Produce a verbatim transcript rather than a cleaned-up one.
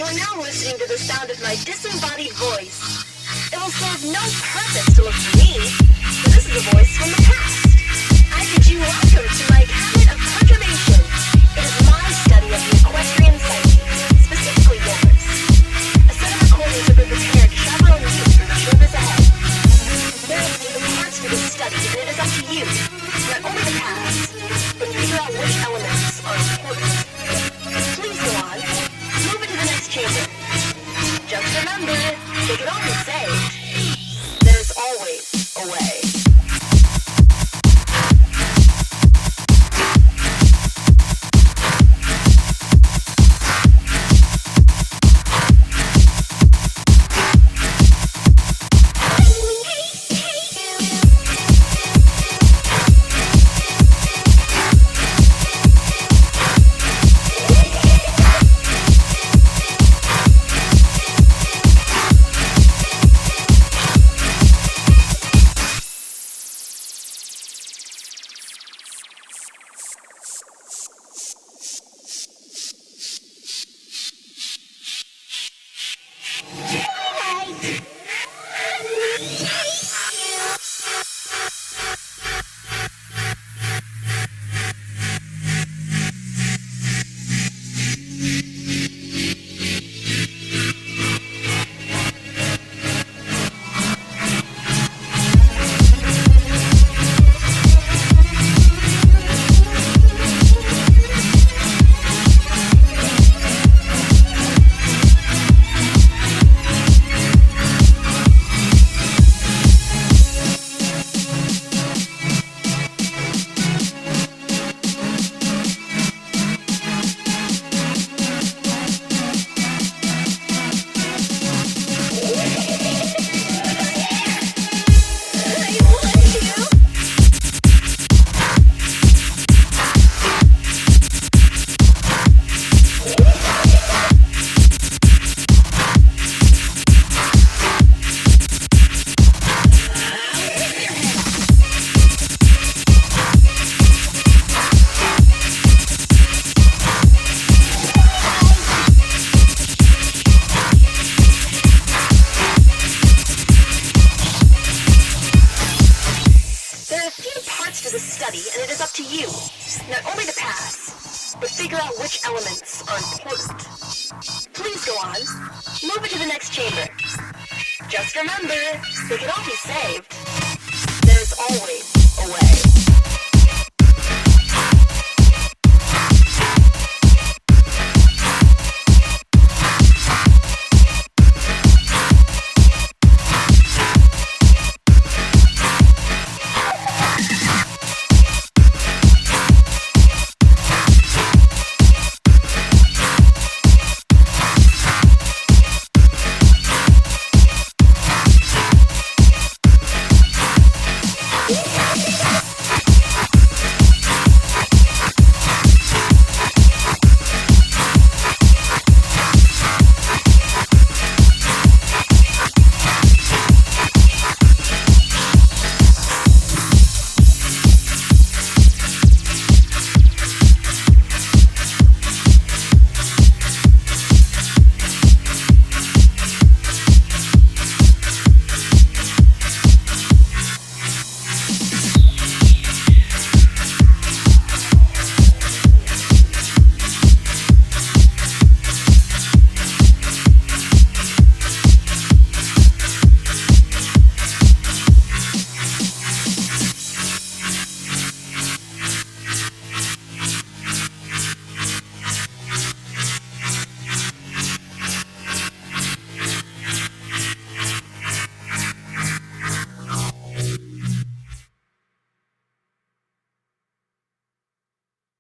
You're now listening to the sound of my disembodied voice. It will serve no purpose to look for me, for this is a voice from the past. I bid you welcome to my cabinet of perturbation. It is my study of the equestrian psyche, specifically yours. A set of recordings have been prepared to chaperone you through the shoulders ahead. There are few parts to this study, and it is up to you, not only the past, but figure out which elements are important. Please go on. Move into the next chamber. Just remember, they can only say, there's always a way. Not only the past, but figure out which elements are important. Please go on. Move it to the next chamber. Just remember, they can all be saved. There's always